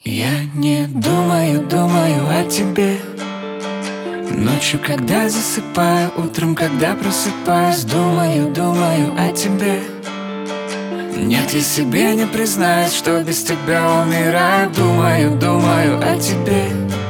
Я не думаю о тебе. Ночью, когда засыпаю, утром, когда просыпаюсь, думаю о тебе. Нет, я себе не признаюсь, что без тебя умираю. Думаю о тебе.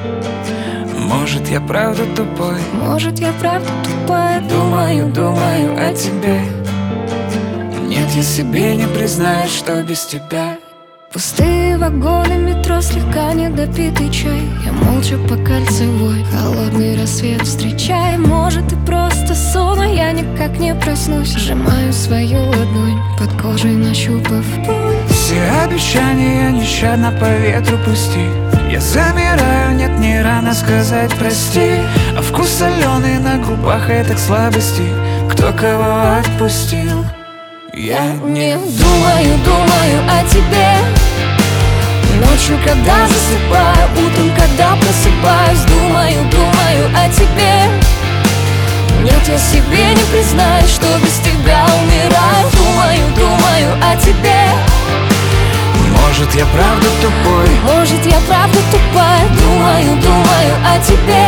Может, я правда тупой, может, я правда тупая. Думаю о тебе. Нет, я себе не признаюсь, что без тебя. Пустые вагоны, метро, слегка недопитый чай. Я молча по кольцевой, холодный рассвет встречай. Может, и просто сон, а я никак не проснусь. Сжимаю свою ладонь, под кожей нащупав пульс. Все обещания нещадно по ветру пусти. Я замираю, нет, не рано сказать прости. А вкус соленый на губах — это к слабости. Кто кого отпустил? Я не думаю о тебе. Ночью, когда засыпаю, утром, когда просыпаюсь, думаю о тебе. Нет, я себе не признаюсь, что без тебя умираю. Думаю о тебе. Может, я правда тупой, может, я правда тупая. Думаю о тебе.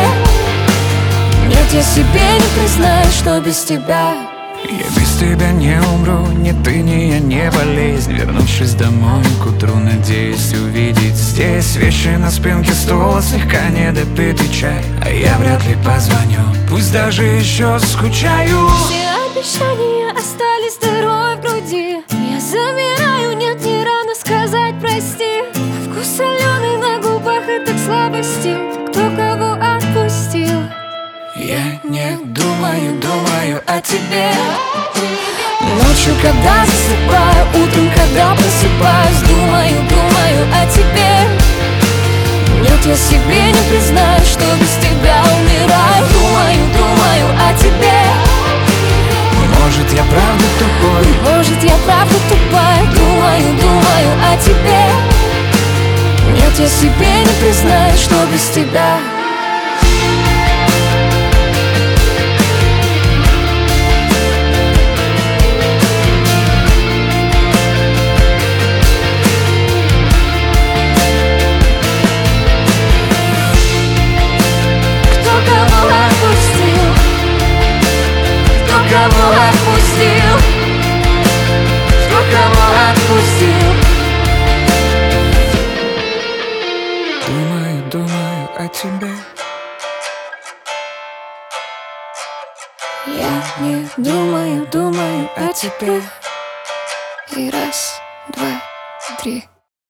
Нет, я себе не признаюсь, что без тебя. я без тебя не умру, ни ты, ни я, не болезнь. Вернувшись домой к утру, надеюсь увидеть здесь вещи на спинке стула, слегка недопитый чай. А я вряд ли позвоню, пусть даже еще скучаю. Все обещания остались дырой в груди. Я замираю, нет, не рано сказать прости. Вкус соленый на губах — это к слабости. Кто кого отпустил? Я не думаю о тебе. Ночью, когда засыпаю, утром, когда просыпаюсь, думаю о тебе. Нет, я себе не признаюсь, что без тебя умираю. Думаю о тебе. Может, я правда тупой, может, я правда тупая. Думаю о тебе. Нет, я себе не признаюсь, что без тебя. Думаю о тебе. Я не думаю о тебе. И раз, два, три.